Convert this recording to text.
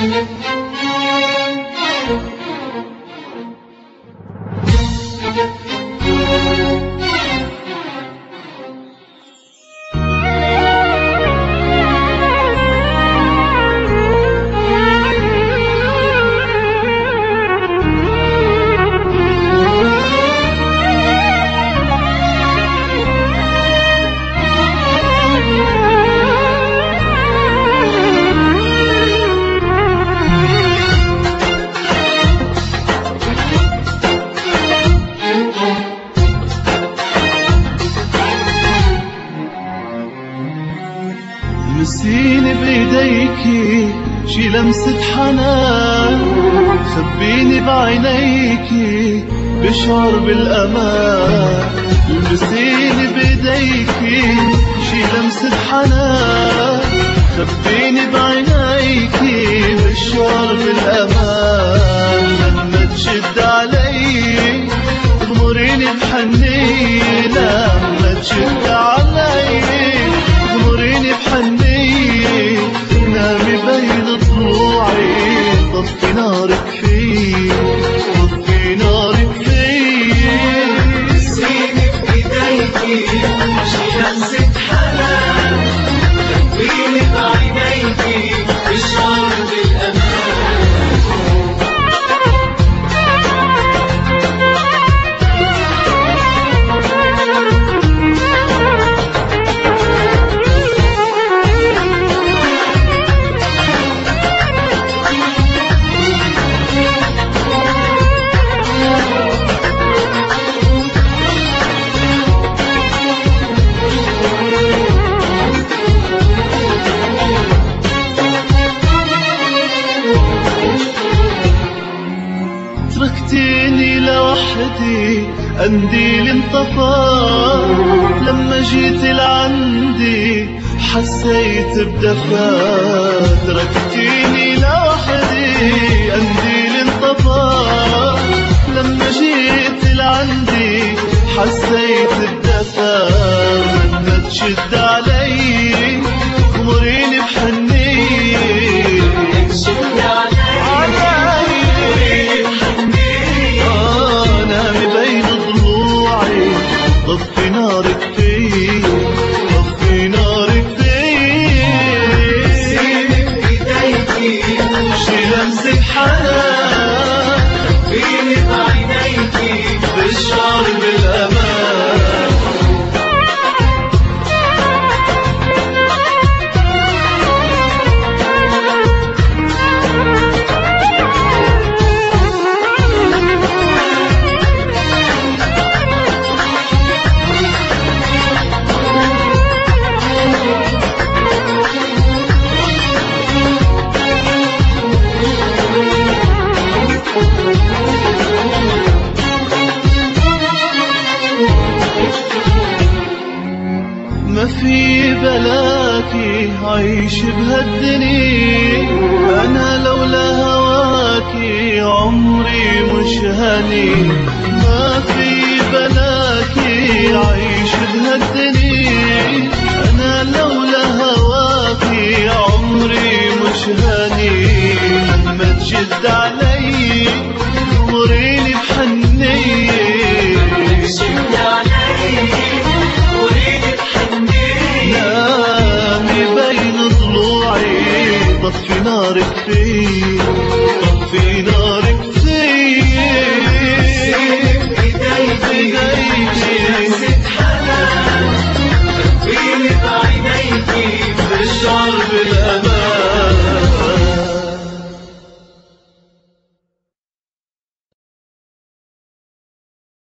مسيني بإيديكي شي لمسة حنان، خبيني بعينيكي بشعر بالأمان. لمسيني بإيديكي شي لمسة حنان، خبيني بعينيكي بشعر بالأمان. لما تشد علي تغمريني بحنية، لما تشد علي تغمريني بحنية، نامي بين ضلوعي طفي نارك فيي، طفي نارك فيي. مسيني بإيديكي شي لمسة حنان، خبيني بعينيكي بشعر بالأمان. تركتيني لوحدي قنديل انطفى، لما جيت لعندي حسيت بدفا. تركتيني لوحدي قنديل انطفى، لما جيت لعندي حسيت بدفا. لما تشد علي تغمريني بحنية، تشد علي نامي بين ضلوعي طفي نارك فيي، طفي نارك فيي. مسيني بإيديكي شي لمسة حنان، خبيني بعينيكي بشعر بالأمان. ما في بلاكي عيش بهالدنيا، أنا لولا هواكي عمري مش هني. ما في بلاكي عيش بهالدنيا، أنا لولا هواكي عمري مش هني. لما تشد علي تغمريني بحنية، تشد علي تغمريني بحنية، نامي بين ضلوعي طفي نارك فيي، طفي نارك